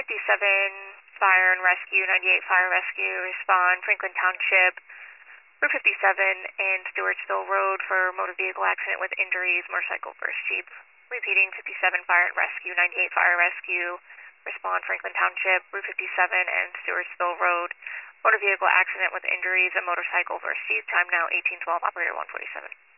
Fire and Rescue, 98 Fire Rescue, respond Franklin Township, Route 57 and Stewartsville Road for motor vehicle accident with injuries, motorcycle versus Jeep. Repeating, 57 Fire and Rescue, 98 Fire Rescue, respond Franklin Township, Route 57 and Stewartsville Road, motor vehicle accident with injuries, a motorcycle versus Jeep. Time now 1812, operator 147.